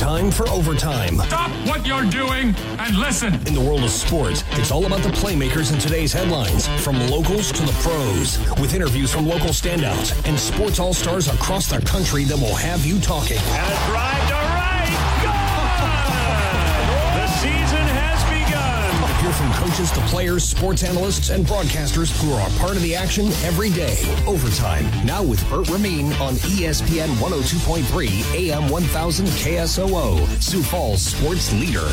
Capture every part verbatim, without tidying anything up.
time for Overtime. Stop what you're doing and listen. In the world of sports, it's all about the playmakers in today's headlines, from locals to the pros, with interviews from local standouts and sports all-stars across the country that will have you talking. And a drive to right. Good! The season has begun. Hear from coaches to players, sports analysts, and broadcasters who are a part of the action every day. Overtime, now with Bert Ramin on E S P N one oh two point three, A M one thousand K S O O, Sioux Falls sports leader.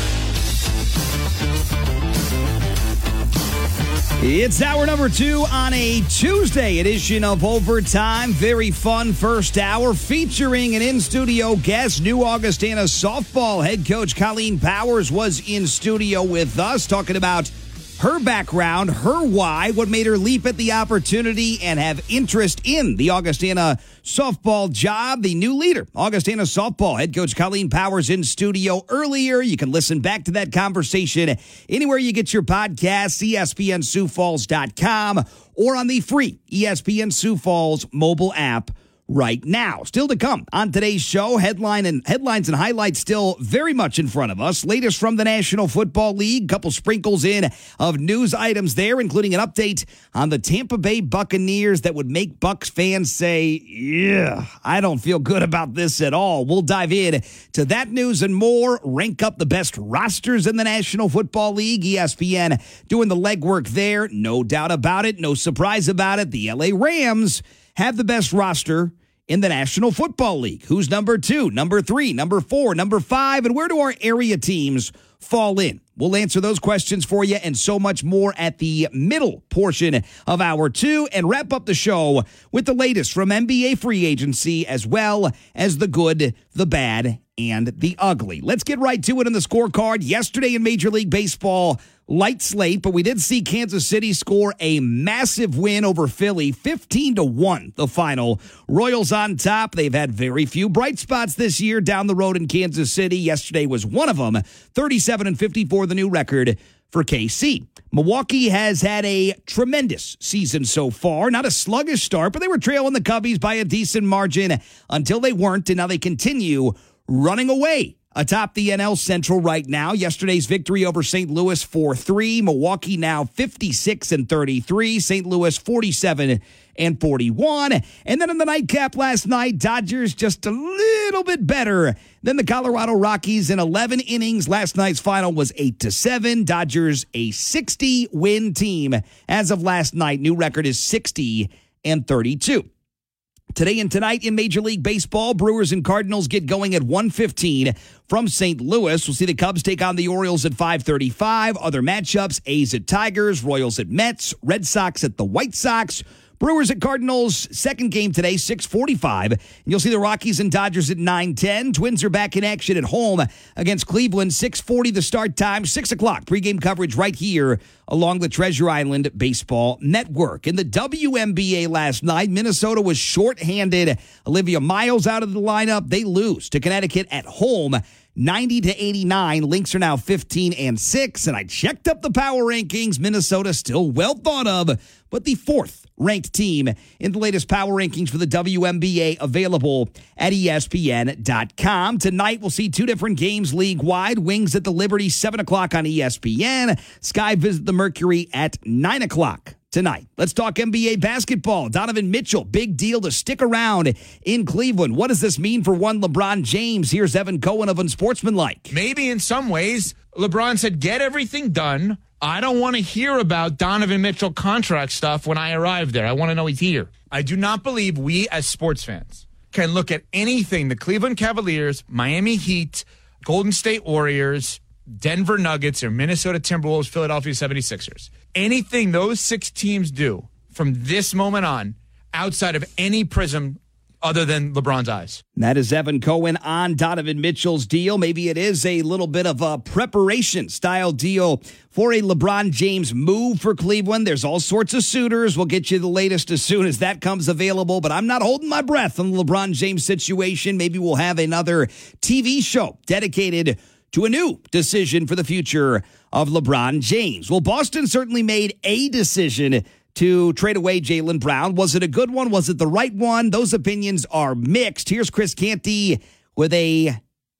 It's hour number two on a Tuesday edition of Overtime. Very fun first hour featuring an in-studio guest. New Augustana softball head coach Colleen Powers was in studio with us talking about her background, her why, what made her leap at the opportunity and have interest in the Augustana softball job. The new leader, Augustana softball head coach Colleen Powers, in studio earlier. You can listen back to that conversation anywhere you get your podcasts, E S P N Sioux Falls dot com, or on the free E S P N Sioux Falls mobile app right now. Still to come on today's show, headline and headlines and highlights still very much in front of us. Latest from the National Football League, couple sprinkles in of news items there, including an update on the Tampa Bay Buccaneers that would make Bucs fans say, yeah, I don't feel good about this at all. We'll dive in to that news and more, rank up the best rosters in the National Football League. E S P N doing the legwork there. No doubt about it. No surprise about it. The L A Rams have the best roster in the National Football League. Who's number two, number three, number four, number five, and where do our area teams fall in? We'll answer those questions for you and so much more at the middle portion of hour two, and wrap up the show with the latest from N B A free agency, as well as the good, the bad, and the ugly. Let's get right to it on the scorecard. Yesterday in Major League Baseball, light slate, but we did see Kansas City score a massive win over Philly, fifteen to one, the final. Royals on top. They've had very few bright spots this year down the road in Kansas City. Yesterday was one of them, thirty-seven and fifty-four, the new record for K C. Milwaukee has had a tremendous season so far. Not a sluggish start, but they were trailing the Cubbies by a decent margin until they weren't, and now they continue running away atop the N L Central right now. Yesterday's victory over Saint Louis four three. Milwaukee now fifty-six and thirty-three. Saint Louis forty-seven and forty-one. And then in the nightcap last night, Dodgers just a little bit better than the Colorado Rockies in eleven innings. Last night's final was eight to seven. Dodgers a sixty win team as of last night. New record is sixty and thirty-two. Today and tonight in Major League Baseball, Brewers and Cardinals get going at one fifteen from Saint Louis. We'll see the Cubs take on the Orioles at five thirty-five. Other matchups, A's at Tigers, Royals at Mets, Red Sox at the White Sox. Brewers at Cardinals, second game today, six forty-five. And you'll see the Rockies and Dodgers at nine ten. Twins are back in action at home against Cleveland, six forty the start time, six o'clock. Pregame coverage right here along the Treasure Island Baseball Network. In the W N B A last night, Minnesota was shorthanded. Olivia Miles out of the lineup. They lose to Connecticut at home, ninety to eighty-nine. Lynx are now fifteen and six. And I checked up the power rankings. Minnesota still well thought of, but the fourth ranked team in the latest power rankings for the W N B A, available at E S P N dot com. Tonight, we'll see two different games league-wide. Wings at the Liberty, seven o'clock on E S P N. Sky visit the Mercury at nine o'clock tonight. Let's talk N B A basketball. Donovan Mitchell, big deal to stick around in Cleveland. What does this mean for one LeBron James? Here's Evan Cohen of Unsportsmanlike. Maybe in some ways, LeBron said, get everything done. I don't want to hear about Donovan Mitchell contract stuff when I arrive there. I want to know he's here. I do not believe we as sports fans can look at anything the Cleveland Cavaliers, Miami Heat, Golden State Warriors, Denver Nuggets, or Minnesota Timberwolves, Philadelphia seventy-sixers. Anything those six teams do from this moment on, outside of any prism other than LeBron's eyes. That is Evan Cohen on Donovan Mitchell's deal. Maybe it is a little bit of a preparation style deal for a LeBron James move for Cleveland. There's all sorts of suitors. We'll get you the latest as soon as that comes available, but I'm not holding my breath on the LeBron James situation. Maybe we'll have another T V show dedicated to a new decision for the future of LeBron James. Well, Boston certainly made a decision to trade away Jaylen Brown. Was it a good one? Was it the right one? Those opinions are mixed. Here's Chris Canty with a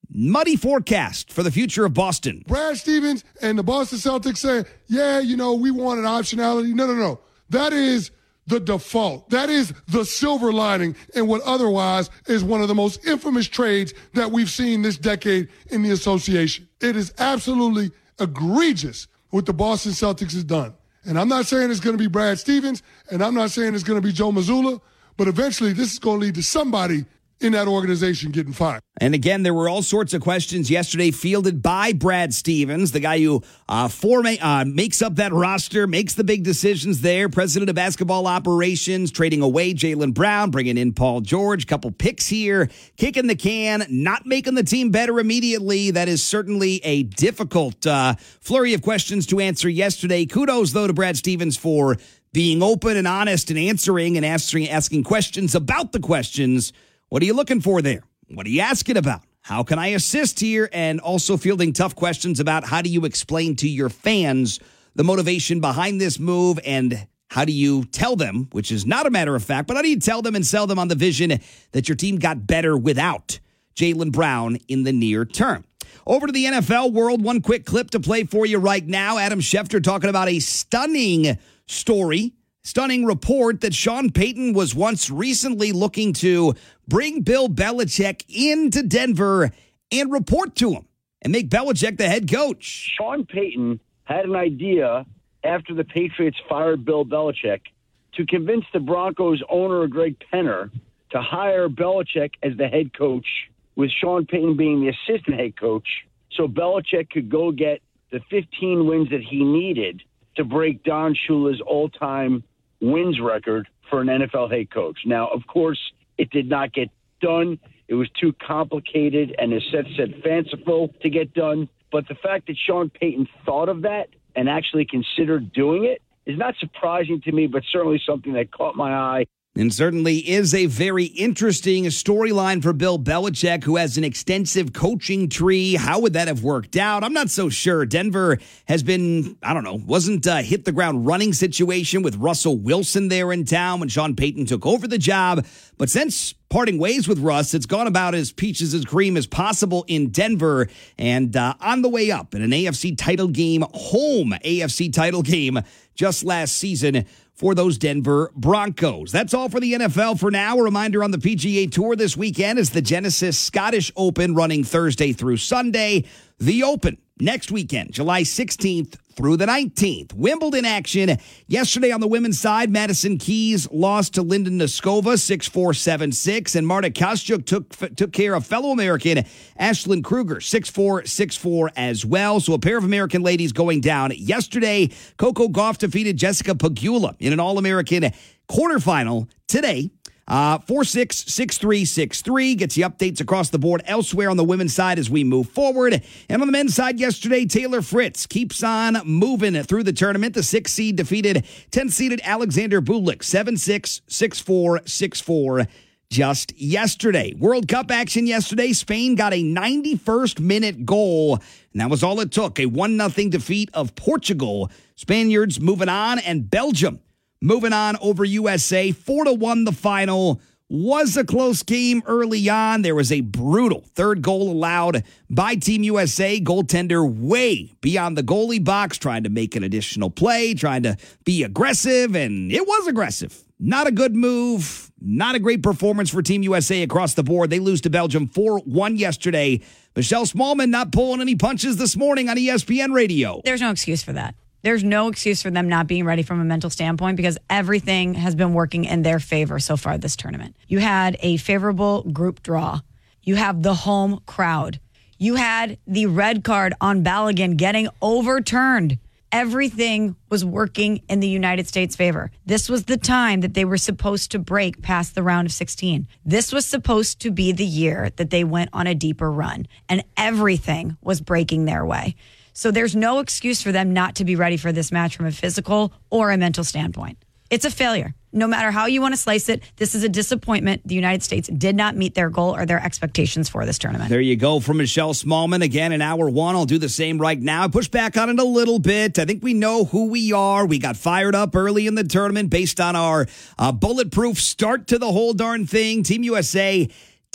muddy forecast for the future of Boston. Brad Stevens and the Boston Celtics say, yeah, you know, we wanted optionality. No, no, no. That is the default. That is the silver lining in what otherwise is one of the most infamous trades that we've seen this decade in the association. It is absolutely egregious what the Boston Celtics has done. And I'm not saying it's going to be Brad Stevens, and I'm not saying it's going to be Joe Mazzulla, but eventually this is going to lead to somebody in that organization getting fired. And again, there were all sorts of questions yesterday fielded by Brad Stevens, the guy who uh, form, uh, makes up that roster, makes the big decisions there, president of basketball operations, trading away Jaylen Brown, bringing in Paul George, couple picks here, kicking the can, not making the team better immediately. That is certainly a difficult uh, flurry of questions to answer yesterday. Kudos, though, to Brad Stevens for being open and honest and answering and answering, asking questions about the questions. What are you looking for there? What are you asking about? How can I assist here? And also fielding tough questions about how do you explain to your fans the motivation behind this move, and how do you tell them, which is not a matter of fact, but how do you tell them and sell them on the vision that your team got better without Jaylen Brown in the near term? Over to the N F L world, one quick clip to play for you right now. Adam Schefter talking about a stunning story, stunning report that Sean Payton was once recently looking to bring Bill Belichick into Denver and report to him and make Belichick the head coach. Sean Payton had an idea after the Patriots fired Bill Belichick to convince the Broncos owner, Greg Penner, to hire Belichick as the head coach, with Sean Payton being the assistant head coach, so Belichick could go get the fifteen wins that he needed to break Don Shula's all-time wins record for an N F L head coach. Now, of course, it did not get done. It was too complicated and, as Seth said, fanciful to get done. But the fact that Sean Payton thought of that and actually considered doing it is not surprising to me, but certainly something that caught my eye. And certainly is a very interesting storyline for Bill Belichick, who has an extensive coaching tree. How would that have worked out? I'm not so sure. Denver has been, I don't know, wasn't a hit the ground running situation with Russell Wilson there in town when Sean Payton took over the job. But since parting ways with Russ, it's gone about as peaches and cream as possible in Denver, and uh, on the way up in an A F C title game, home A F C title game just last season for those Denver Broncos. That's all for the N F L for now. A reminder on the P G A Tour this weekend is the Genesis Scottish Open running Thursday through Sunday. The Open next weekend, July sixteenth through the nineteenth. Wimbledon action yesterday on the women's side. Madison Keys lost to Linda Noskova six four, seven six, and Marta Kostyuk took took care of fellow American Ashlyn Kruger six four, six four as well. So a pair of American ladies going down yesterday. Coco Gauff defeated Jessica Pegula in an All-American quarterfinal today. Uh, four six, six three, six three gets you updates across the board elsewhere on the women's side as we move forward. And on the men's side yesterday, Taylor Fritz keeps on moving through the tournament. The six seed defeated ten-seeded Alexander Bublik seven six, six four, six four just yesterday. World Cup action yesterday. Spain got a ninety-first minute goal, and that was all it took. A one nothing defeat of Portugal. Spaniards moving on, and Belgium moving on over U S A, four to one the final. Was a close game early on. There was a brutal third goal allowed by Team U S A. Goaltender way beyond the goalie box, trying to make an additional play, trying to be aggressive, and it was aggressive. Not a good move. Not a great performance for Team U S A across the board. They lose to Belgium four one yesterday. Michelle Smallman not pulling any punches this morning on E S P N Radio. There's no excuse for that. There's no excuse for them not being ready from a mental standpoint, because everything has been working in their favor so far this tournament. You had a favorable group draw. You have the home crowd. You had the red card on Balogun getting overturned. Everything was working in the United States' favor. This was the time that they were supposed to break past the round of sixteen. This was supposed to be the year that they went on a deeper run, and everything was breaking their way. So there's no excuse for them not to be ready for this match from a physical or a mental standpoint. It's a failure. No matter how you want to slice it, this is a disappointment. The United States did not meet their goal or their expectations for this tournament. There you go from Michelle Smallman. Again, in hour one, I'll do the same right now. I push back on it a little bit. I think we know who we are. We got fired up early in the tournament based on our uh, bulletproof start to the whole darn thing. Team U S A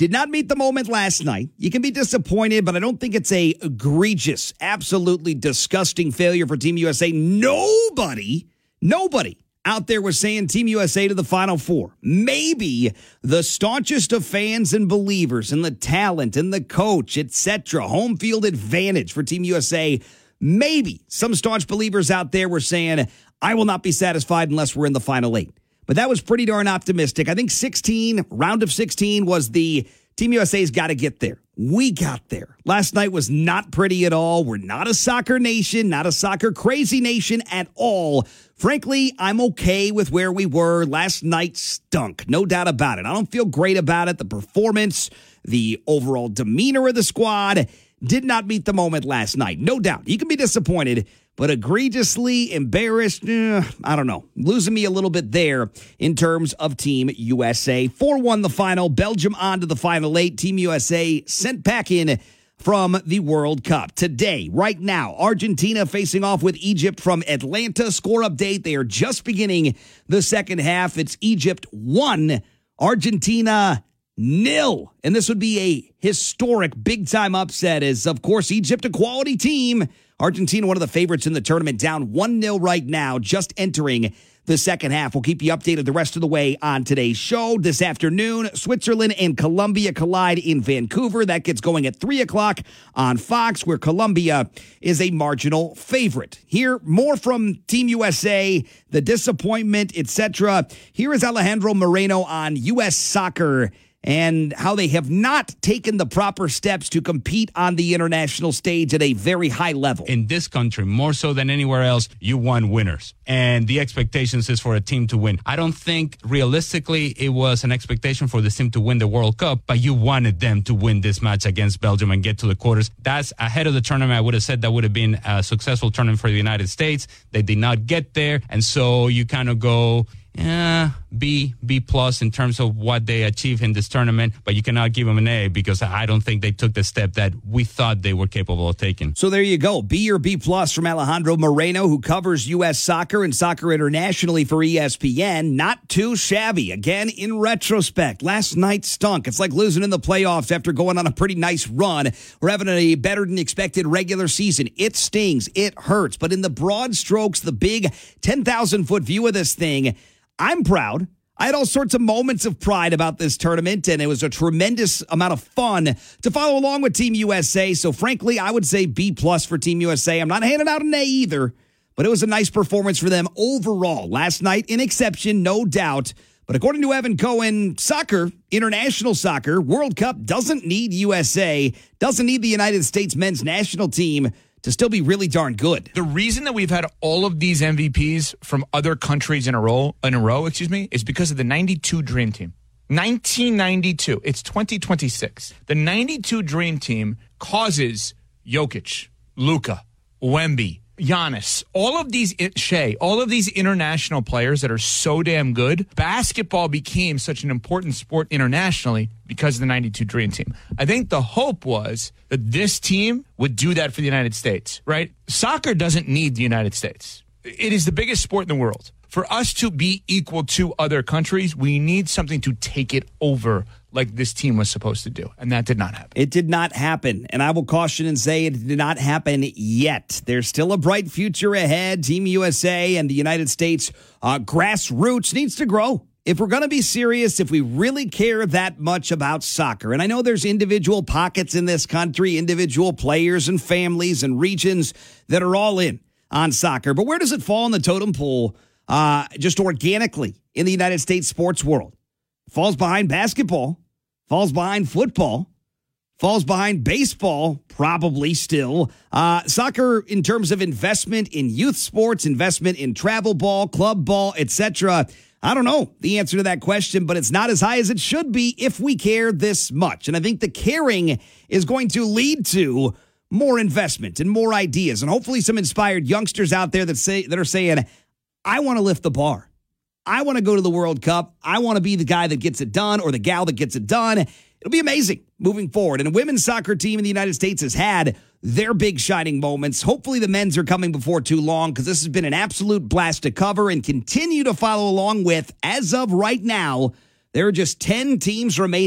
Did not meet the moment last night. You can be disappointed, but I don't think it's a egregious, absolutely disgusting failure for Team U S A. Nobody, nobody out there was saying Team U S A to the Final Four. Maybe the staunchest of fans and believers in the talent and the coach, et cetera, home field advantage for Team U S A. Maybe some staunch believers out there were saying, I will not be satisfied unless we're in the Final Eight. But that was pretty darn optimistic. I think sixteen, round of sixteen was the Team U S A's got to get there. We got there. Last night was not pretty at all. We're not a soccer nation, not a soccer crazy nation at all. Frankly, I'm okay with where we were. Last night stunk, no doubt about it. I don't feel great about it. The performance, the overall demeanor of the squad did not meet the moment last night. No doubt. You can be disappointed, but egregiously embarrassed, eh, I don't know. Losing me a little bit there in terms of Team U S A. four one the final. Belgium on to the Final Eight. Team U S A sent back in from the World Cup. Today, right now, Argentina facing off with Egypt from Atlanta. Score update. They are just beginning the second half. It's Egypt one, Argentina nil. And this would be a historic big-time upset as, of course, Egypt a quality team. Argentina, one of the favorites in the tournament, down one nil right now, just entering the second half. We'll keep you updated the rest of the way on today's show. This afternoon, Switzerland and Colombia collide in Vancouver. That gets going at three o'clock on Fox, where Colombia is a marginal favorite. Here, more from Team U S A, the disappointment, et cetera. Here is Alejandro Moreno on U S soccer and how they have not taken the proper steps to compete on the international stage at a very high level. In this country, more so than anywhere else, you want winners. And the expectations is for a team to win. I don't think realistically it was an expectation for the team to win the World Cup, but you wanted them to win this match against Belgium and get to the quarters. That's ahead of the tournament. I would have said that would have been a successful tournament for the United States. They did not get there. And so you kind of go, yeah, B, B plus in terms of what they achieved in this tournament, but you cannot give them an A because I don't think they took the step that we thought they were capable of taking. So there you go. B or B plus from Alejandro Moreno, who covers U S soccer and soccer internationally for E S P N. Not too shabby. Again, in retrospect, last night stunk. It's like losing in the playoffs after going on a pretty nice run. We're having a better than expected regular season. It stings. It hurts. But in the broad strokes, the big ten thousand foot view of this thing, I'm proud. I had all sorts of moments of pride about this tournament, and it was a tremendous amount of fun to follow along with Team U S A. So, frankly, I would say B plus for Team U S A. I'm not handing out an A either, but it was a nice performance for them overall. Last night, an exception, no doubt. But according to Evan Cohen, soccer, international soccer, World Cup doesn't need U S A, doesn't need the United States men's national team to still be really darn good. The reason that we've had all of these M V Ps from other countries in a row, in a row, excuse me, is because of the ninety-two Dream Team. nineteen ninety-two. It's twenty twenty-six. The ninety-two Dream Team causes Jokic, Luka, Wemby, Giannis, all of these, Shea, all of these international players that are so damn good. Basketball became such an important sport internationally because of the ninety-two Dream Team. I think the hope was that this team would do that for the United States, right? Soccer doesn't need the United States. It is the biggest sport in the world. For us to be equal to other countries, we need something to take it over like this team was supposed to do. And that did not happen. It did not happen. And I will caution and say it did not happen yet. There's still a bright future ahead. Team U S A and the United States uh, grassroots needs to grow. If we're going to be serious, if we really care that much about soccer, and I know there's individual pockets in this country, individual players and families and regions that are all in on soccer, but where does it fall in the totem pole uh, just organically in the United States sports world? Falls behind basketball, falls behind football, falls behind baseball, probably still. Uh, soccer, in terms of investment in youth sports, investment in travel ball, club ball, et cetera, I don't know the answer to that question, but it's not as high as it should be if we care this much. And I think the caring is going to lead to more investment and more ideas, and hopefully some inspired youngsters out there that say that are saying, I want to lift the bar. I want to go to the World Cup. I want to be the guy that gets it done or the gal that gets it done. It'll be amazing moving forward. And a women's soccer team in the United States has had their big shining moments. Hopefully the men's are coming before too long because this has been an absolute blast to cover and continue to follow along with. As of right now, there are just ten teams remaining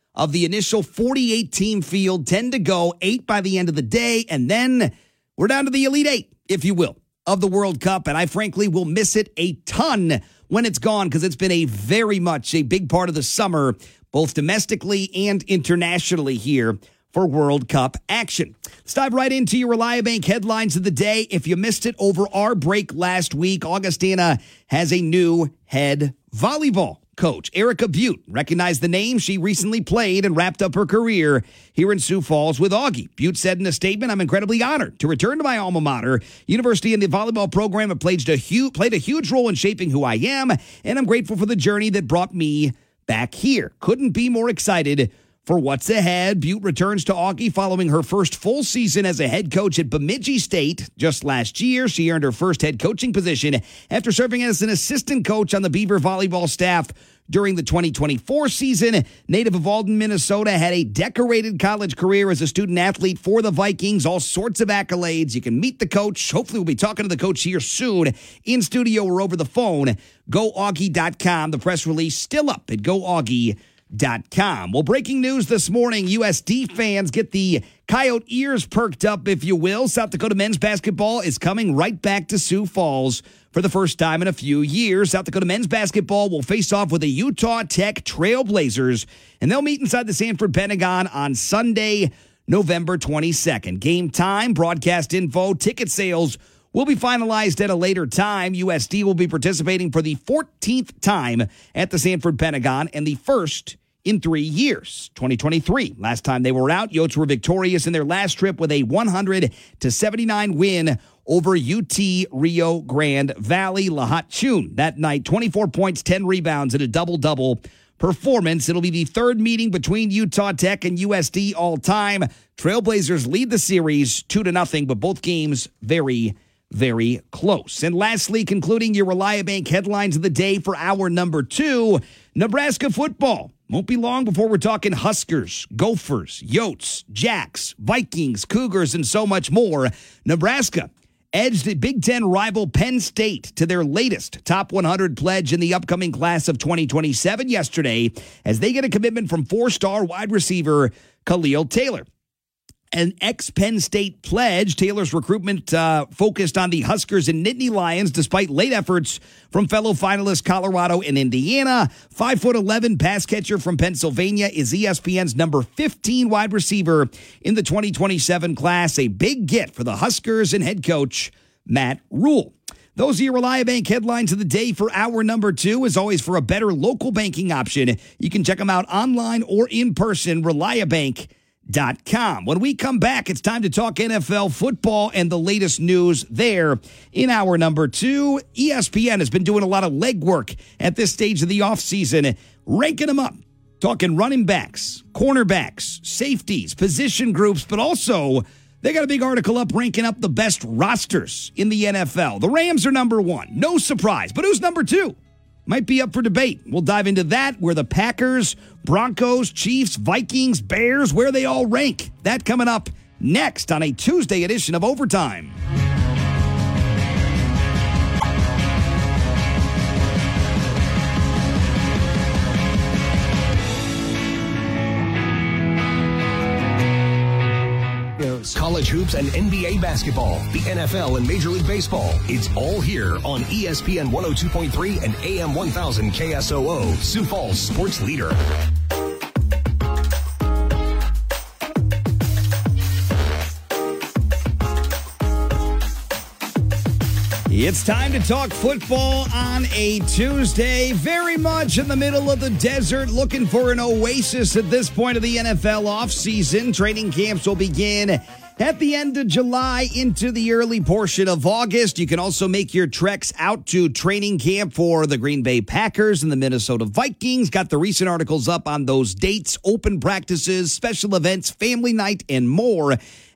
of the initial forty-eight team field. ten to go, eight by the end of the day, and then we're down to the Elite Eight, if you will, of the World Cup, and I frankly will miss it a ton when it's gone because it's been a very much a big part of the summer, both domestically and internationally here for World Cup action. Let's dive right into your Reliabank headlines of the day. If you missed it over our break last week, Augustana has a new head volleyball coach. Erica Butte recognized the name. She recently played and wrapped up her career here in Sioux Falls with Augie. Butte said in a statement, "I'm incredibly honored to return to my alma mater. University and the volleyball program have played a huge, played a huge role in shaping who I am, and I'm grateful for the journey that brought me back here. Couldn't be more excited for what's ahead." Butte returns to Augie following her first full season as a head coach at Bemidji State. Just last year, she earned her first head coaching position after serving as an assistant coach on the Beaver volleyball staff during the twenty twenty-four season. Native of Alden, Minnesota, had a decorated college career as a student athlete for the Vikings. All sorts of accolades. You can meet the coach. Hopefully we'll be talking to the coach here soon in studio or over the phone. go augie dot com. The press release still up at go augie dot com. Well, breaking news this morning, U S D fans get the coyote ears perked up, if you will. South Dakota men's basketball is coming right back to Sioux Falls for the first time in a few years. South Dakota men's basketball will face off with the Utah Tech Trailblazers, and they'll meet inside the Sanford Pentagon on Sunday, November twenty-second. Game time, broadcast info, ticket sales will be finalized at a later time. U S D will be participating for the fourteenth time at the Sanford Pentagon and the first in three years. twenty twenty-three, last time they were out, Yotes were victorious in their last trip with a one hundred to seventy-nine win over U T Rio Grande Valley. Lahat Chun that night, twenty-four points, ten rebounds, and a double-double performance. It'll be the third meeting between Utah Tech and U S D all time. Trailblazers lead the series two to nothing, but both games very, very close. And lastly, concluding your Reliabank headlines of the day for hour number two, Nebraska football. Won't be long before we're talking Huskers, Gophers, Yotes, Jacks, Vikings, Cougars, and so much more. Nebraska edged the Big Ten rival Penn State to their latest top one hundred pledge in the upcoming class of twenty twenty-seven yesterday as they get a commitment from four-star wide receiver Khalil Taylor. An ex-Penn State pledge, Taylor's recruitment uh, focused on the Huskers and Nittany Lions despite late efforts from fellow finalists Colorado and Indiana. five foot eleven pass catcher from Pennsylvania is E S P N's number fifteen wide receiver in the twenty twenty-seven class. A big get for the Huskers and head coach Matt Rule. Those are your Reliabank headlines of the day for hour number two. As always, for a better local banking option, you can check them out online or in person, Reliabank dot com. When we come back, it's time to talk N F L football and the latest news there in hour number two. E S P N has been doing a lot of legwork at this stage of the offseason, ranking them up, talking running backs, cornerbacks, safeties, position groups, but also they got a big article up ranking up the best rosters in the N F L. The Rams are number one. No surprise. But who's number two? Might be up for debate. We'll dive into that, where the Packers, Broncos, Chiefs, Vikings, Bears, where they all rank. That coming up next on a Tuesday edition of Overtime. College hoops and N B A basketball, the N F L and Major League Baseball. It's all here on E S P N one oh two point three and A M one thousand K S O O, Sioux Falls sports leader. It's time to talk football on a Tuesday, very much in the middle of the desert, looking for an oasis at this point of the N F L offseason. Training camps will begin at the end of July into the early portion of August. You can also make your treks out to training camp for the Green Bay Packers and the Minnesota Vikings. Got the recent articles up on those dates, open practices, special events, family night, and more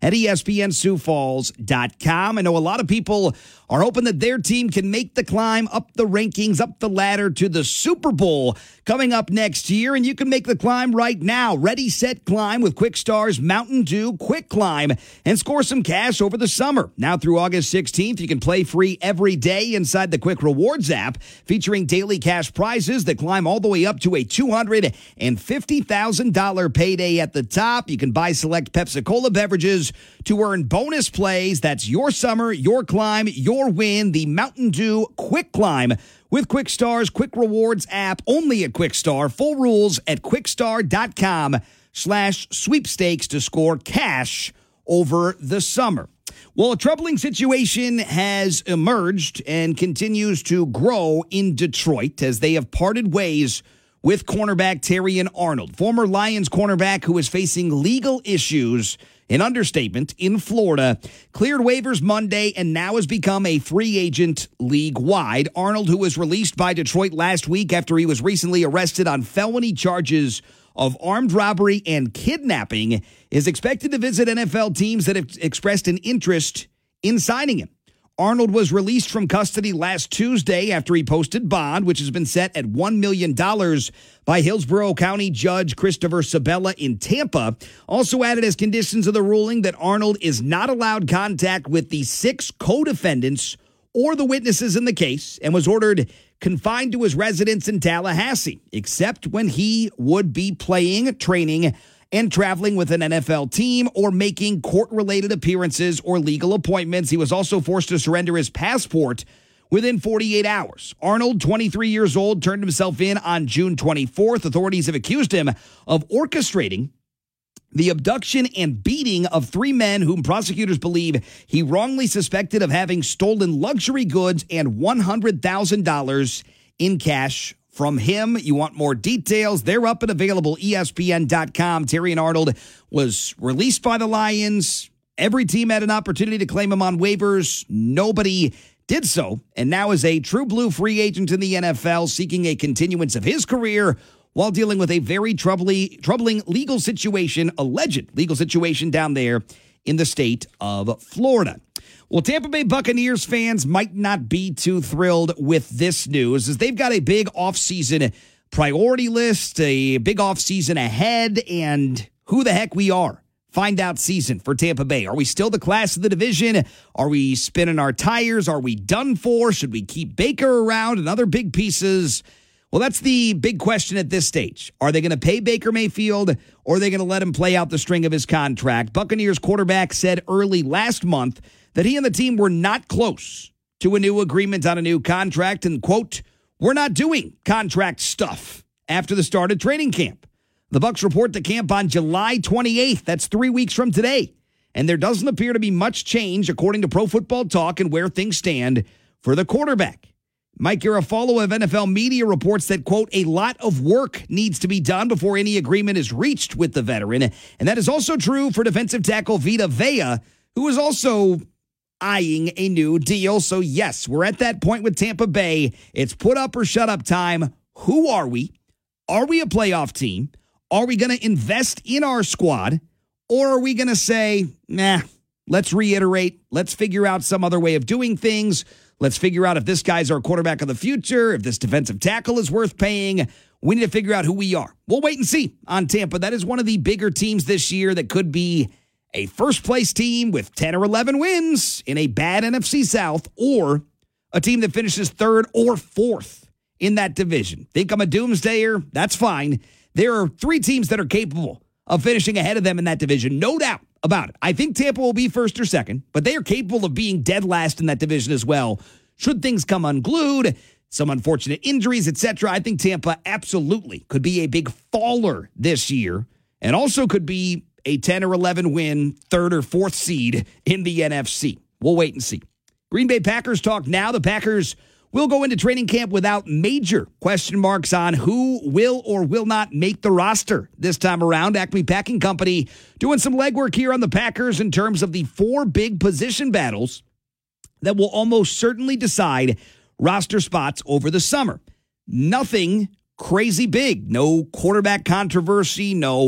at E S P N Sioux Falls dot com. I know a lot of people are hoping that their team can make the climb up the rankings, up the ladder to the Super Bowl coming up next year, and you can make the climb right now. Ready, set, climb with Quick Star's Mountain Dew Quick Climb and score some cash over the summer. Now through August sixteenth, you can play free every day inside the Quick Rewards app, featuring daily cash prizes that climb all the way up to a two hundred fifty thousand dollars payday at the top. You can buy select Pepsi-Cola beverages to earn bonus plays. That's your summer, your climb, your win. The Mountain Dew Quick Climb with Quick Star's Quick Rewards app, only at Quick Star. Full rules at quickstar.com slash sweepstakes to score cash over the summer. Well, a troubling situation has emerged and continues to grow in Detroit as they have parted ways with cornerback Terrion Arnold, former Lions cornerback who is facing legal issues, an understatement, in Florida, cleared waivers Monday and now has become a free agent league-wide. Arnold, who was released by Detroit last week after he was recently arrested on felony charges of armed robbery and kidnapping, is expected to visit N F L teams that have expressed an interest in signing him. Arnold was released from custody last Tuesday after he posted bond, which has been set at one million dollars by Hillsborough County Judge Christopher Sabella in Tampa. Also added as conditions of the ruling that Arnold is not allowed contact with the six co-defendants or the witnesses in the case and was ordered confined to his residence in Tallahassee, except when he would be playing, training, and traveling with an N F L team or making court-related appearances or legal appointments. He was also forced to surrender his passport within forty-eight hours. Arnold, twenty-three years old, turned himself in on June twenty-fourth. Authorities have accused him of orchestrating the abduction and beating of three men whom prosecutors believe he wrongly suspected of having stolen luxury goods and one hundred thousand dollars in cash from him. You want more details? They're up and available, E S P N dot com. Terrion Arnold was released by the Lions. Every team had an opportunity to claim him on waivers. Nobody did so, and now is a true blue free agent in the N F L, seeking a continuance of his career while dealing with a very troubling, troubling legal situation, alleged legal situation down there in the state of Florida. Well, Tampa Bay Buccaneers fans might not be too thrilled with this news, as they've got a big offseason priority list, a big offseason ahead, and who the heck we are. Find out season for Tampa Bay. Are we still the class of the division? Are we spinning our tires? Are we done for? Should we keep Baker around and other big pieces? Well, that's the big question at this stage. Are they going to pay Baker Mayfield, or are they going to let him play out the string of his contract? Buccaneers quarterback said early last month that he and the team were not close to a new agreement on a new contract, and, quote, "We're not doing contract stuff" after the start of training camp. The Bucs report to camp on July twenty-eighth. That's three weeks from today. And there doesn't appear to be much change, according to Pro Football Talk, and where things stand for the quarterback. Mike Garafolo of N F L Media reports that, quote, "a lot of work needs to be done before any agreement is reached with the veteran." And that is also true for defensive tackle Vita Vea, who is also eyeing a new deal. So, yes, we're at that point with Tampa Bay. It's put up or shut up time. Who are we? Are we a playoff team? Are we going to invest in our squad? Or are we going to say, nah, let's reiterate. Let's figure out some other way of doing things. Let's figure out if this guy's our quarterback of the future, if this defensive tackle is worth paying. We need to figure out who we are. We'll wait and see on Tampa. That is one of the bigger teams this year that could be a first-place team with ten or eleven wins in a bad N F C South, or a team that finishes third or fourth in that division. Think I'm a doomsdayer? That's fine. There are three teams that are capable of finishing ahead of them in that division, no doubt about it. I think Tampa will be first or second, but they are capable of being dead last in that division as well. Should things come unglued, some unfortunate injuries, et cetera, I think Tampa absolutely could be a big faller this year, and also could be a ten or eleven win third or fourth seed in the N F C. We'll wait and see. Green Bay Packers talk now. The Packers will go into training camp without major question marks on who will or will not make the roster this time around. Acme Packing Company doing some legwork here on the Packers in terms of the four big position battles that will almost certainly decide roster spots over the summer. Nothing crazy big. No quarterback controversy, no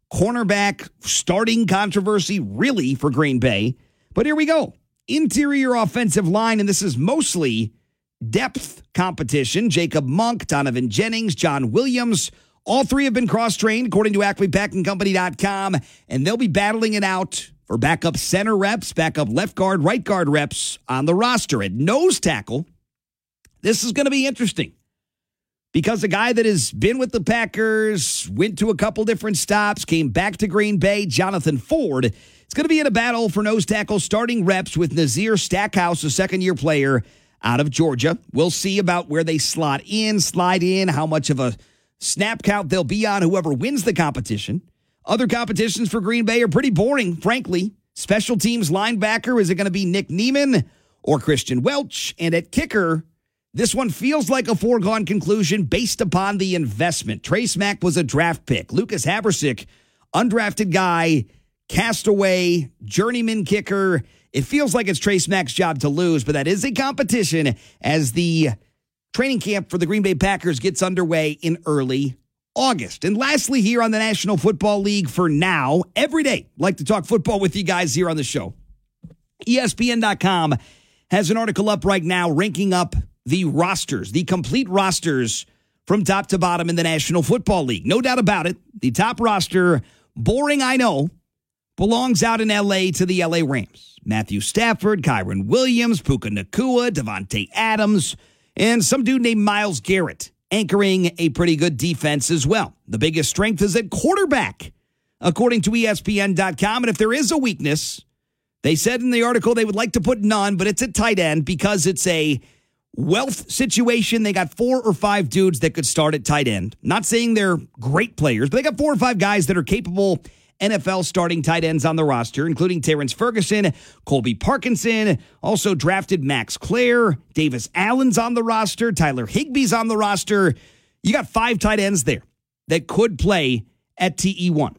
cornerback starting controversy, really, for Green Bay. But here we go. Interior offensive line, and this is mostly depth competition. Jacob Monk, Donovan Jennings, John Williams, all three have been cross-trained, according to Acme Packing Company dot com, and they'll be battling it out for backup center reps, backup left guard, right guard reps on the roster. At nose tackle, this is going to be interesting because a guy that has been with the Packers, went to a couple different stops, came back to Green Bay, Jonathan Ford, is going to be in a battle for nose tackle starting reps with Nazir Stackhouse, a second-year player out of Georgia. We'll see about where they slot in, slide in, how much of a snap count they'll be on whoever wins the competition. Other competitions for Green Bay are pretty boring, frankly. Special teams linebacker, is it going to be Nick Neiman or Christian Welch? And at kicker, this one feels like a foregone conclusion based upon the investment. Trace Mack was a draft pick. Lucas Habersick, undrafted guy, castaway, journeyman kicker. It feels like it's Trace Mack's job to lose, but that is a competition as the training camp for the Green Bay Packers gets underway in early August. And lastly, here on the National Football League for now, every day, like to talk football with you guys here on the show. E S P N dot com has an article up right now ranking up the rosters, the complete rosters from top to bottom in the National Football League. No doubt about it, the top roster, boring I know, belongs out in L A to the L A Rams. Matthew Stafford, Kyron Williams, Puka Nacua, Devontae Adams, and some dude named Myles Garrett anchoring a pretty good defense as well. The biggest strength is at quarterback, according to E S P N dot com. And if there is a weakness, they said in the article they would like to put none, but it's at tight end because it's a wealth situation. They got four or five dudes that could start at tight end. Not saying they're great players, but they got four or five guys that are capable N F L starting tight ends on the roster, including Terrence Ferguson, Colby Parkinson, also drafted Max Clare, Davis Allen's on the roster, Tyler Higbee's on the roster. You got five tight ends there that could play at T E one.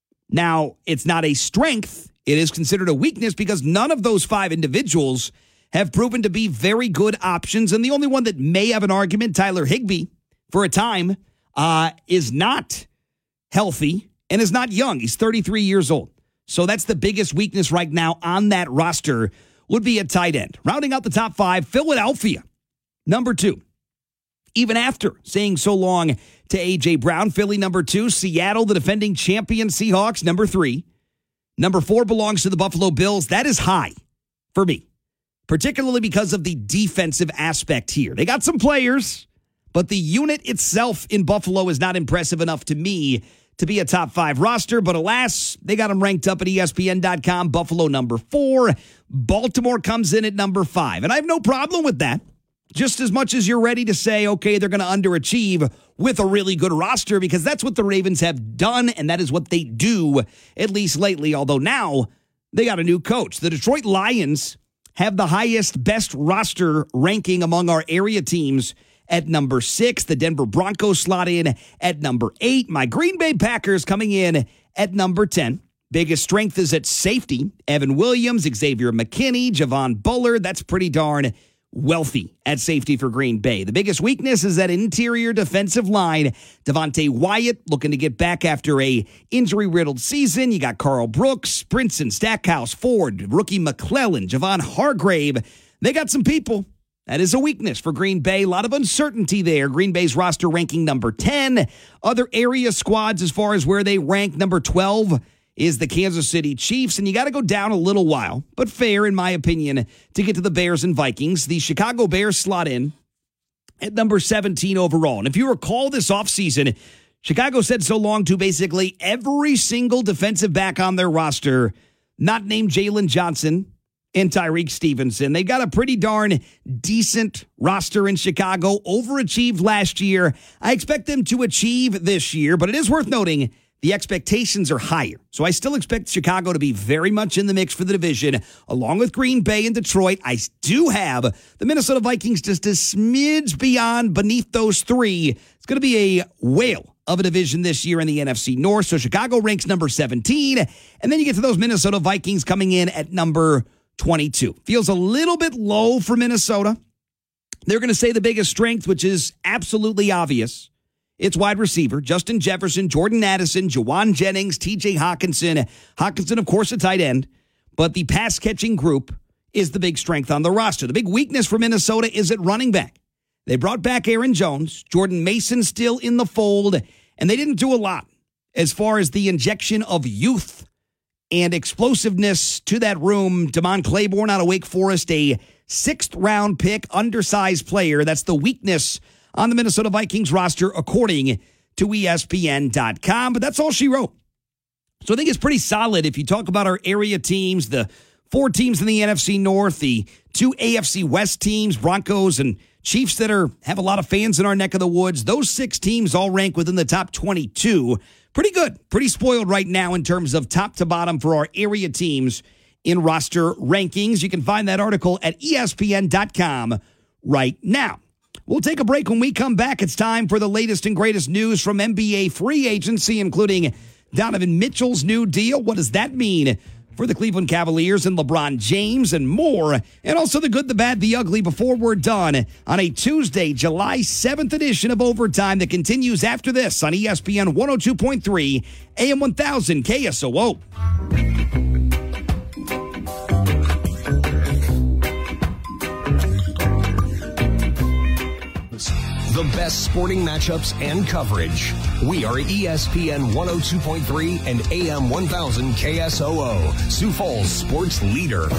Now, it's not a strength. It is considered a weakness because none of those five individuals have proven to be very good options. And the only one that may have an argument, Tyler Higbee, for a time, uh, is not healthy and is not young. He's thirty-three years old. So that's the biggest weakness right now on that roster would be a tight end. Rounding out the top five, Philadelphia, number two. Even after saying so long to A J. Brown, Philly number two. Seattle, the defending champion Seahawks, number three. Number four belongs to the Buffalo Bills. That is high for me, particularly because of the defensive aspect here. They got some players, but the unit itself in Buffalo is not impressive enough to me to be a top five roster. But alas, they got them ranked up at E S P N dot com. Buffalo number four. Baltimore comes in at number five. And I have no problem with that. Just as much as you're ready to say, okay, they're going to underachieve with a really good roster, because that's what the Ravens have done, and that is what they do, at least lately, although now they got a new coach. The Detroit Lions have the highest, best roster ranking among our area teams at number six. The Denver Broncos slot in at number eight. My Green Bay Packers coming in at number ten. Biggest strength is at safety. Evan Williams, Xavier McKinney, Javon Bullard. That's pretty darn wealthy at safety for Green Bay. The biggest weakness is that interior defensive line. Devontae Wyatt looking to get back after a injury-riddled season. You got Carl Brooks, Brinson, Stackhouse, Ford, rookie McClellan, Javon Hargrave. They got some people. That is a weakness for Green Bay. A lot of uncertainty there. Green Bay's roster ranking number ten. Other area squads as far as where they rank, number twelve is the Kansas City Chiefs. And you got to go down a little while, but fair, in my opinion, to get to the Bears and Vikings. The Chicago Bears slot in at number seventeen overall. And if you recall this offseason, Chicago said so long to basically every single defensive back on their roster, not named Jalen Johnson and Tyreek Stevenson. They got a pretty darn decent roster in Chicago, overachieved last year. I expect them to achieve this year, but it is worth noting the expectations are higher. So I still expect Chicago to be very much in the mix for the division, along with Green Bay and Detroit. I do have the Minnesota Vikings just a smidge beyond beneath those three. It's going to be a whale of a division this year in the N F C North. So Chicago ranks number seventeen. And then you get to those Minnesota Vikings coming in at number twenty-two. Feels a little bit low for Minnesota. They're going to say the biggest strength, which is absolutely obvious, It's wide receiver, Justin Jefferson, Jordan Addison, Jawan Jennings, T J Hawkinson. Hawkinson, of course, a tight end. But the pass-catching group is the big strength on the roster. The big weakness for Minnesota is at running back. They brought back Aaron Jones, Jordan Mason still in the fold, and they didn't do a lot as far as the injection of youth and explosiveness to that room. Damon Claiborne out of Wake Forest, a sixth-round pick, undersized player. That's the weakness on the Minnesota Vikings roster, according to E S P N dot com. But that's all she wrote. So I think it's pretty solid if you talk about our area teams, the four teams in the N F C North, the two A F C West teams, Broncos and Chiefs that are have a lot of fans in our neck of the woods. Those six teams all rank within the top twenty-two. Pretty good. Pretty spoiled right now in terms of top to bottom for our area teams in roster rankings. You can find that article at E S P N dot com right now. We'll take a break. When we come back, it's time for the latest and greatest news from N B A free agency, including Donovan Mitchell's new deal. What does that mean for the Cleveland Cavaliers and LeBron James and more? And also the good, the bad, the ugly before we're done on a Tuesday, July seventh edition of Overtime that continues after this on E S P N one oh two point three A M one thousand K S O O. The best sporting matchups and coverage. We are E S P N one oh two point three and A M one thousand K S O O, Sioux Falls sports leader.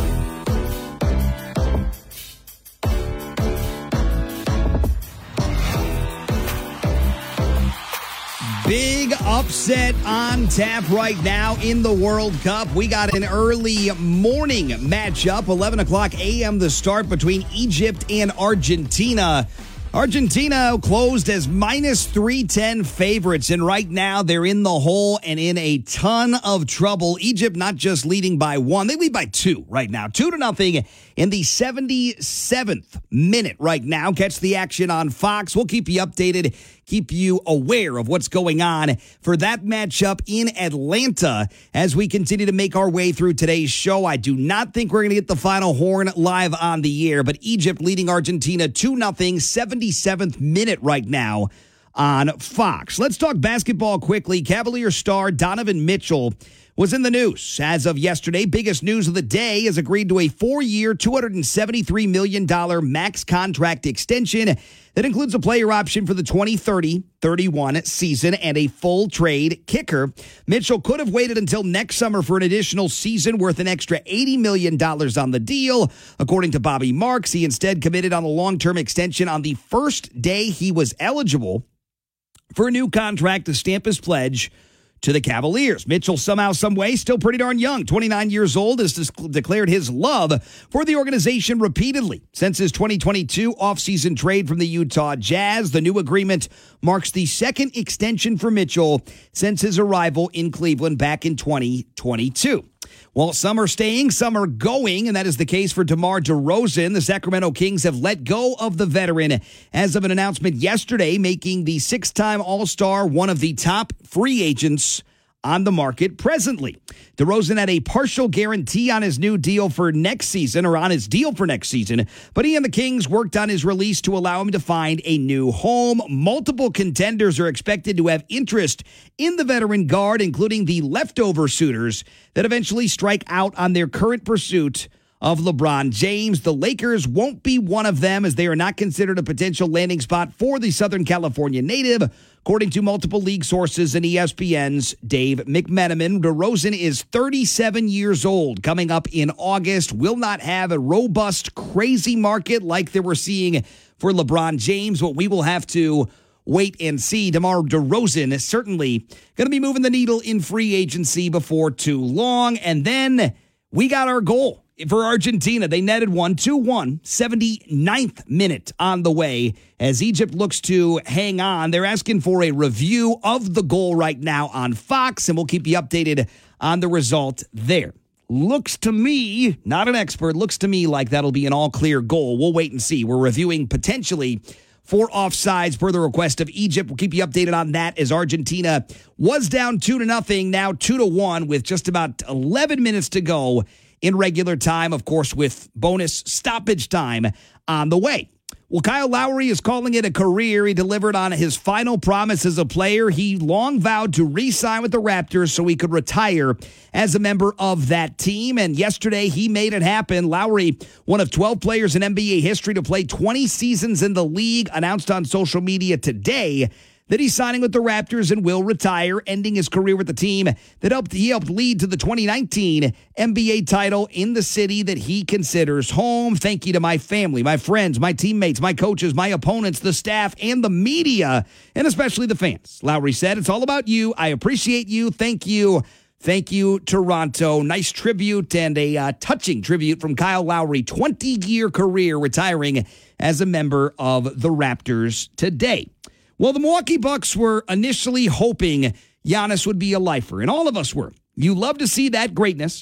Big upset on tap right now in the World Cup. We got an early morning matchup, eleven o'clock A M the start between Egypt and Argentina. Argentina closed as minus three ten favorites, and right now they're in the hole and in a ton of trouble. Egypt not just leading by one, they lead by two right now. Two to nothing in the seventy-seventh minute right now. Catch the action on Fox. We'll keep you updated, keep you aware of what's going on for that matchup in Atlanta as we continue to make our way through today's show. I do not think we're going to get the final horn live on the air, but Egypt leading Argentina two nothing, seventy-seventh minute right now on Fox. Let's talk basketball quickly. Cavalier star Donovan Mitchell was in the news as of yesterday. Biggest news of the day has agreed to a four-year, two hundred seventy-three million dollars max contract extension that includes a player option for the twenty thirty thirty-one season and a full trade kicker. Mitchell could have waited until next summer for an additional season worth an extra eighty million dollars on the deal. According to Bobby Marks, he instead committed on a long-term extension on the first day he was eligible for a new contract to stamp his pledge to the Cavaliers. Mitchell, somehow, some way, still pretty darn young. twenty-nine years old, has declared his love for the organization repeatedly since his twenty twenty-two offseason trade from the Utah Jazz. The new agreement marks the second extension for Mitchell since his arrival in Cleveland back in twenty twenty-two. Well, some are staying, some are going, and that is the case for DeMar DeRozan. The Sacramento Kings have let go of the veteran as of an announcement yesterday, making the six-time All-Star one of the top free agents on the market presently. DeRozan had a partial guarantee on his new deal for next season, or on his deal for next season, but he and the Kings worked on his release to allow him to find a new home. Multiple contenders are expected to have interest in the veteran guard, including the leftover suitors that eventually strike out on their current pursuit of LeBron James. The Lakers won't be one of them, as they are not considered a potential landing spot for the Southern California native, according to multiple league sources and E S P N's Dave McMenamin. DeRozan is thirty-seven years old, coming up in August, will not have a robust, crazy market like they were seeing for LeBron James, but we will have to wait and see. DeMar DeRozan is certainly going to be moving the needle in free agency before too long. And then we got our goal for Argentina. They netted one, two one, seventy-ninth minute on the way as Egypt looks to hang on. They're asking for a review of the goal right now on Fox, and we'll keep you updated on the result there. Looks to me, not an expert, looks to me like that'll be an all-clear goal. We'll wait and see. We're reviewing potentially for offsides per the request of Egypt. We'll keep you updated on that as Argentina was down two to nothing, now two to one with just about eleven minutes to go in regular time, of course, with bonus stoppage time on the way. Well, Kyle Lowry is calling it a career. He delivered on his final promise as a player. He long vowed to re-sign with the Raptors so he could retire as a member of that team. And yesterday, he made it happen. Lowry, one of twelve players in N B A history to play twenty seasons in the league, announced on social media today that he's signing with the Raptors and will retire, ending his career with the team that helped he helped lead to the twenty nineteen N B A title in the city that he considers home. Thank you to my family, my friends, my teammates, my coaches, my opponents, the staff, and the media, and especially the fans. Lowry said, "It's all about you. I appreciate you. Thank you. Thank you, Toronto." Nice tribute and a uh, touching tribute from Kyle Lowry, twenty-year career retiring as a member of the Raptors today. Well, the Milwaukee Bucks were initially hoping Giannis would be a lifer, and all of us were. You love to see that greatness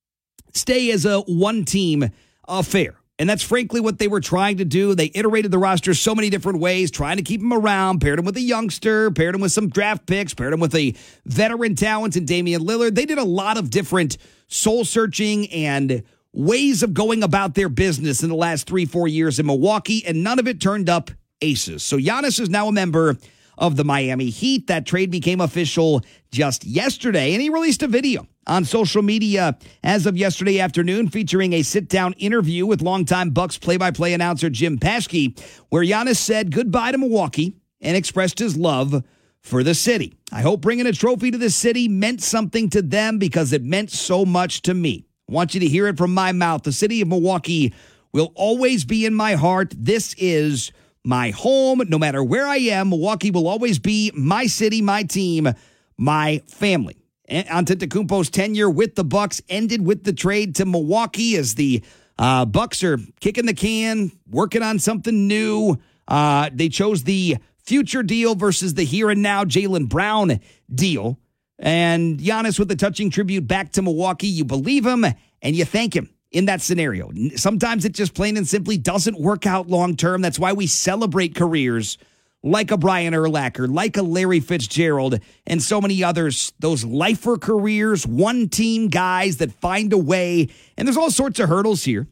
stay as a one-team affair, and that's frankly what they were trying to do. They iterated the roster so many different ways, trying to keep him around, paired him with a youngster, paired him with some draft picks, paired him with a veteran talent in Damian Lillard. They did a lot of different soul-searching and ways of going about their business in the last three, four years in Milwaukee, and none of it turned up aces. So Giannis is now a member of the Miami Heat. That trade became official just yesterday, and he released a video on social media as of yesterday afternoon featuring a sit-down interview with longtime Bucks play-by-play announcer Jim Paschke, where Giannis said goodbye to Milwaukee and expressed his love for the city. "I hope bringing a trophy to the city meant something to them because it meant so much to me. I want you to hear it from my mouth. The city of Milwaukee will always be in my heart. This is my home. No matter where I am, Milwaukee will always be my city, my team, my family." Antetokounmpo's tenure with the Bucks ended with the trade to Milwaukee as the uh, Bucks are kicking the can, working on something new. Uh, they chose the future deal versus the here and now Jaylen Brown deal. And Giannis with a touching tribute back to Milwaukee. You believe him and you thank him. In that scenario, sometimes it just plain and simply doesn't work out long term. That's why we celebrate careers like a Brian Urlacher, like a Larry Fitzgerald, and so many others. Those lifer careers, one-team guys that find a way. And there's all sorts of hurdles here.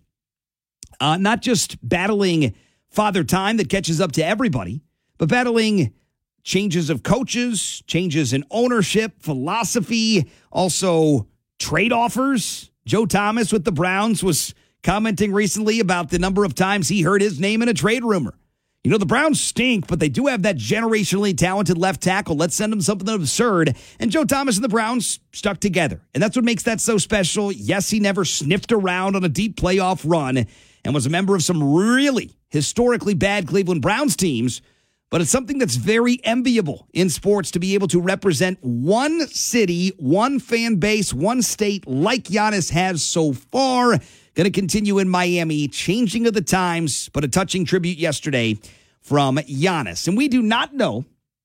Uh, not just battling father time that catches up to everybody, but battling changes of coaches, changes in ownership, philosophy, also trade offers. Joe Thomas with the Browns was commenting recently about the number of times he heard his name in a trade rumor. You know, the Browns stink, but they do have that generationally talented left tackle. Let's send them something absurd. And Joe Thomas and the Browns stuck together. And that's what makes that so special. Yes, he never sniffed around on a deep playoff run and was a member of some really historically bad Cleveland Browns teams. But it's something that's very enviable in sports to be able to represent one city, one fan base, one state like Giannis has so far. Going to continue in Miami, changing of the times, but a touching tribute yesterday from Giannis. And we do not know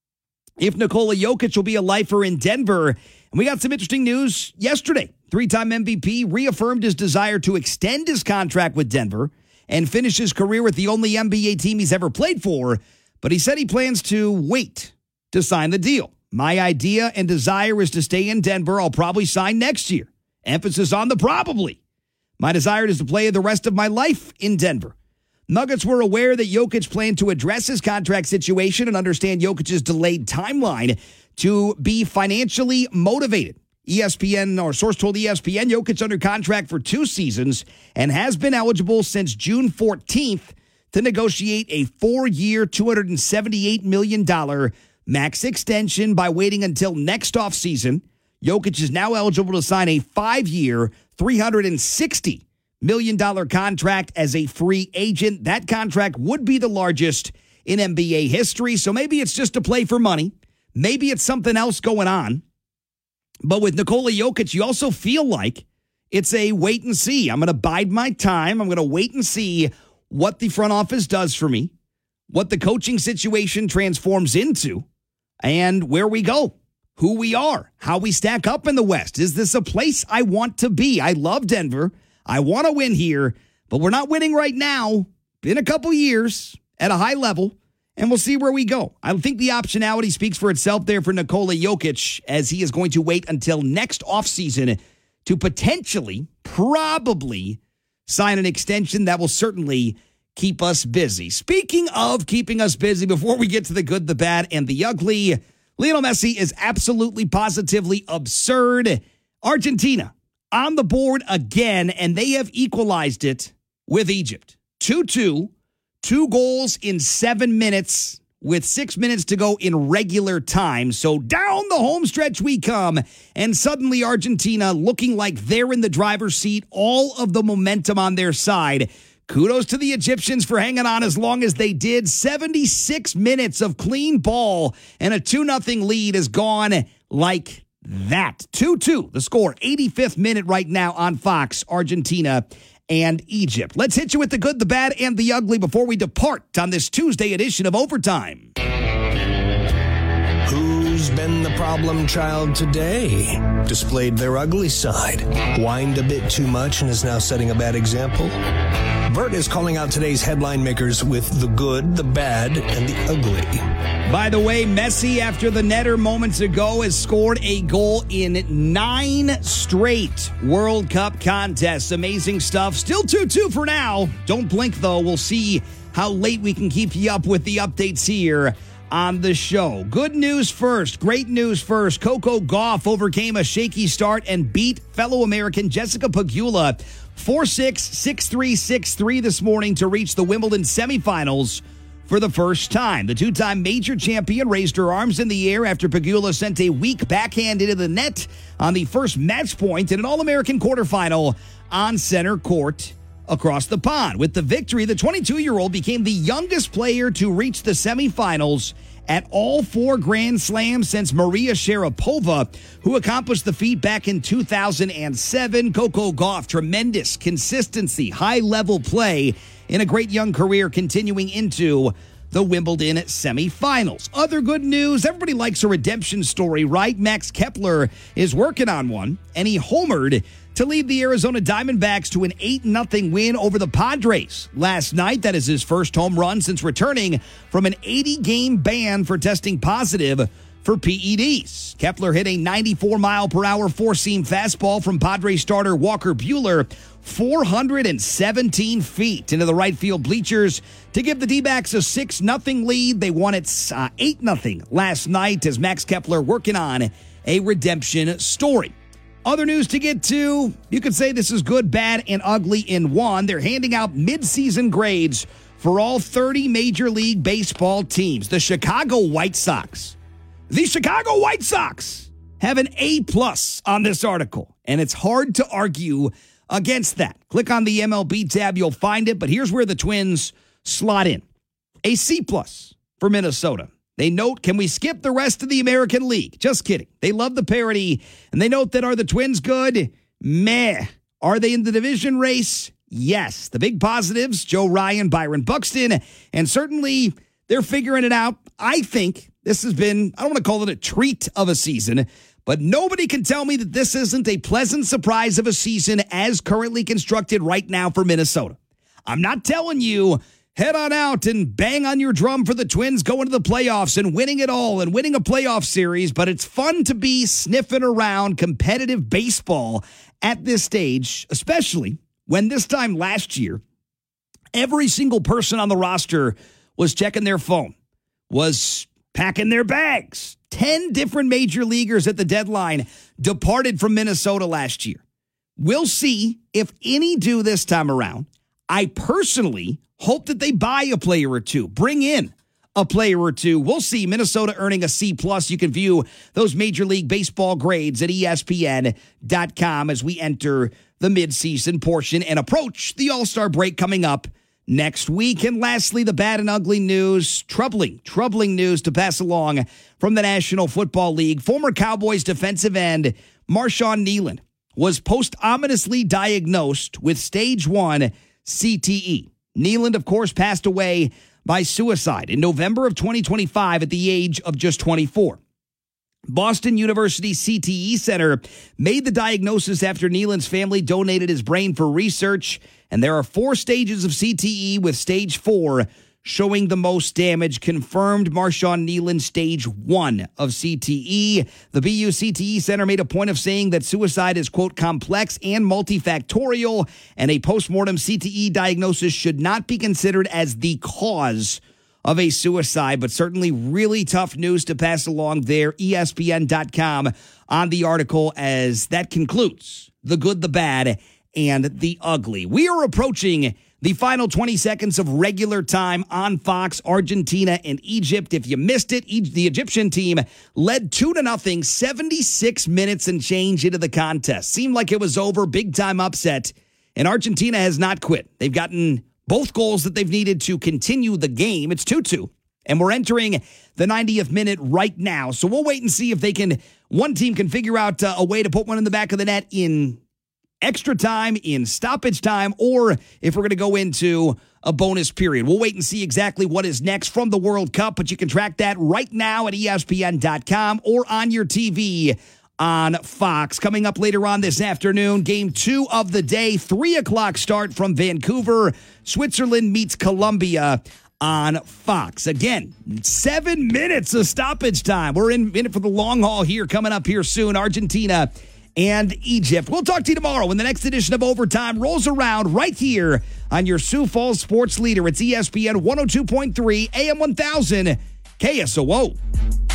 if Nikola Jokic will be a lifer in Denver. And we got some interesting news yesterday. Three-time M V P reaffirmed his desire to extend his contract with Denver and finish his career with the only N B A team he's ever played for. But he said he plans to wait to sign the deal. "My idea and desire is to stay in Denver. I'll probably sign next year." Emphasis on the probably. "My desire is to play the rest of my life in Denver." Nuggets were aware that Jokic planned to address his contract situation and understand Jokic's delayed timeline to be financially motivated. E S P N, or source told E S P N, Jokic under contract for two seasons and has been eligible since June fourteenth to negotiate a four-year, two hundred seventy-eight million dollars max extension by waiting until next offseason. Jokic is now eligible to sign a five-year, three hundred sixty million dollars contract as a free agent. That contract would be the largest in N B A history, so maybe it's just to play for money. Maybe it's something else going on. But with Nikola Jokic, you also feel like it's a wait and see. I'm going to bide my time. I'm going to wait and see what the front office does for me, what the coaching situation transforms into, and where we go, who we are, how we stack up in the West. Is this a place I want to be? I love Denver. I want to win here, but we're not winning right now. In a couple years at a high level, and we'll see where we go. I think the optionality speaks for itself there for Nikola Jokic, as he is going to wait until next offseason to potentially, probably, sign an extension that will certainly keep us busy. Speaking of keeping us busy, before we get to the good, the bad, and the ugly, Lionel Messi is absolutely positively absurd. Argentina on the board again, and they have equalized it with Egypt. two two, two goals in seven minutes with six minutes to go in regular time. So down the home stretch we come, and suddenly Argentina looking like they're in the driver's seat, all of the momentum on their side. Kudos to the Egyptians for hanging on as long as they did. seventy-six minutes of clean ball, and a two nothing lead is gone like that. two two, the score, eighty-fifth minute right now on Fox, Argentina and Egypt. Let's hit you with the good, the bad, and the ugly before we depart on this Tuesday edition of Overtime. Who's been the problem child today? Displayed their ugly side, whined a bit too much, and is now setting a bad example? Bert is calling out today's headline makers with the good, the bad, and the ugly. By the way, Messi, after the netter moments ago, has scored a goal in nine straight World Cup contests. Amazing stuff. Still two two for now. Don't blink, though. We'll see how late we can keep you up with the updates here on the show. Good news first. Great news first. Coco Gauff overcame a shaky start and beat fellow American Jessica Pegula four six, six three, six three this morning to reach the Wimbledon semifinals for the first time. The two-time major champion raised her arms in the air after Pegula sent a weak backhand into the net on the first match point in an All-American quarterfinal on center court across the pond. With the victory, the twenty-two-year-old became the youngest player to reach the semifinals at all four Grand Slams since Maria Sharapova, who accomplished the feat back in two thousand seven. Coco Gauff, tremendous consistency, high-level play in a great young career continuing into the Wimbledon semifinals. Other good news, everybody likes a redemption story, right? Max Kepler is working on one, and he homered to lead the Arizona Diamondbacks to an eight nothing win over the Padres last night. That is his first home run since returning from an eighty-game ban for testing positive for P E Ds. Kepler hit a ninety-four mile per hour four-seam fastball from Padres starter Walker Buehler four hundred seventeen feet into the right field bleachers to give the D-backs a six nothing lead. They won it uh, eight nothing last night as Max Kepler working on a redemption story. Other news to get to, you could say this is good, bad, and ugly in one. They're handing out midseason grades for all thirty Major League Baseball teams. The Chicago White Sox. The Chicago White Sox have an A-plus on this article, and it's hard to argue against that. Click on the M L B tab, you'll find it, but here's where the Twins slot in. A C-plus for Minnesota. They note, can we skip the rest of the American League? Just kidding. They love the parody, and they note that are the Twins good? Meh. Are they in the division race? Yes. The big positives, Joe Ryan, Byron Buxton, and certainly they're figuring it out. I think this has been, I don't want to call it a treat of a season, but nobody can tell me that this isn't a pleasant surprise of a season as currently constructed right now for Minnesota. I'm not telling you, head on out and bang on your drum for the Twins going to the playoffs and winning it all and winning a playoff series, but it's fun to be sniffing around competitive baseball at this stage, especially when this time last year, every single person on the roster was checking their phone, was packing their bags. Ten different major leaguers at the deadline departed from Minnesota last year. We'll see if any do this time around. I personally hope that they buy a player or two, bring in a player or two. We'll see. Minnesota earning a C plus. You can view those Major League Baseball grades at E S P N dot com as we enter the midseason portion and approach the All-Star break coming up next week. And lastly, the bad and ugly news, troubling, troubling news to pass along from the National Football League. Former Cowboys defensive end Marshawn Kneeland was post-ominously diagnosed with stage one C T E. Kneeland, of course, passed away by suicide in November of twenty twenty-five at the age of just twenty-four. Boston University C T E Center made the diagnosis after Kneeland's family donated his brain for research, and there are four stages of C T E, with stage four showing the most damage. Confirmed Marshawn Nealon stage one of C T E. The B U C T E Center made a point of saying that suicide is, quote, complex and multifactorial, and a postmortem C T E diagnosis should not be considered as the cause of a suicide, but certainly really tough news to pass along there. E S P N dot com on the article as that concludes the good, the bad, and the ugly. We are approaching the final twenty seconds of regular time on Fox. Argentina and Egypt. If you missed it, the Egyptian team led two to nothing, seventy-six minutes and change into the contest. Seemed like it was over, big time upset, and Argentina has not quit. They've gotten both goals that they've needed to continue the game. It's two two, and we're entering the ninetieth minute right now. So we'll wait and see if they can, one team can figure out uh, a way to put one in the back of the net in extra time, in stoppage time, or if we're going to go into a bonus period. We'll wait and see exactly what is next from the World Cup, but you can track that right now at E S P N dot com or on your T V on Fox. Coming up later on this afternoon, game two of the day, three o'clock start from Vancouver. Switzerland meets Colombia on Fox. Again, seven minutes of stoppage time. We're in, in it for the long haul here, coming up here soon. Argentina and Egypt. We'll talk to you tomorrow when the next edition of Overtime rolls around right here on your Sioux Falls sports leader. It's E S P N one oh two point three A M one thousand K S O O.